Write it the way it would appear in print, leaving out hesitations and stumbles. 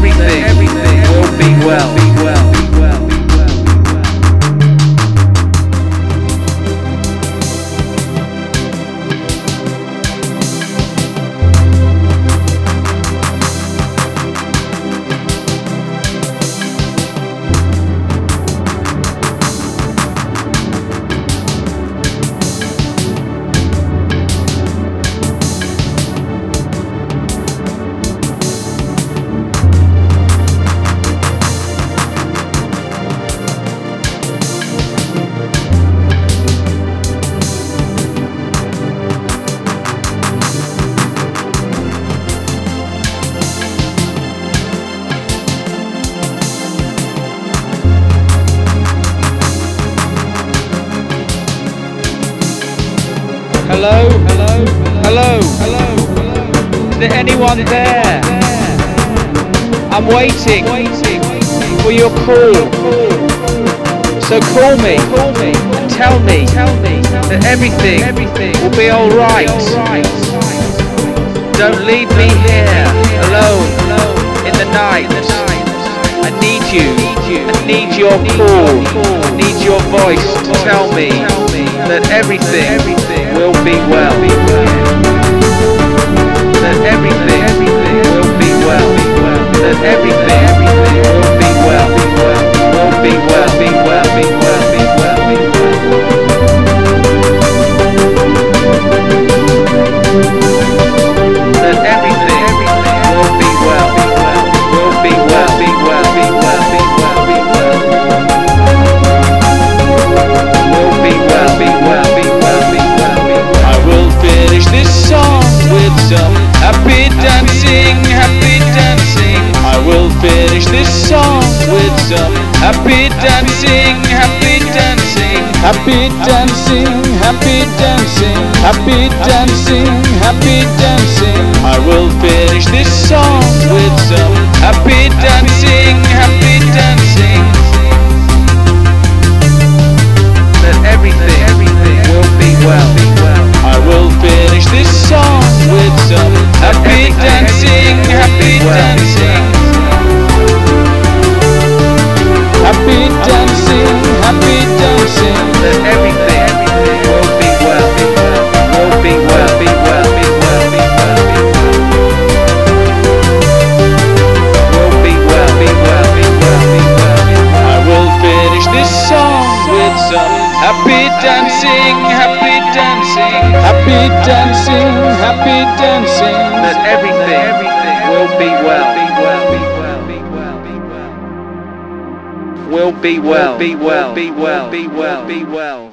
everything will be well. Hello? Hello? Is there anyone there? I'm waiting for your call. So call me and tell me that everything will be alright. Don't leave me here alone in the night. I need you. I need your call. I need your voice to tell me that everything will be well. That everything will be well. That everything will be well. Will be well. Be well. Be well. Be well. Be well. That everything will be well. Will be well. Be well. Be well. Be well. Be well. Will be well. Be well. Be well. Be well. Be well. I will finish this song with some happy dancing, happy dancing. I will finish this song with some happy dancing, happy dancing, happy dancing, happy dancing, happy dancing, happy dancing. I will finish this song with some happy dancing, happy dancing. That everything will be well. I will finish this song with some happy dancing, happy dancing, happy dancing, happy dancing. That everything will be well. Will be well. Be well. Be well. Be well. Be well. Will be well. Be well. Be well. Be well. I will finish this song with some happy dancing, happy dancing, happy dancing, happy dancing. That everything will be well. Be well. Be well. Be well. Be well. Will be well. Be well. Be well. Be well. Be well.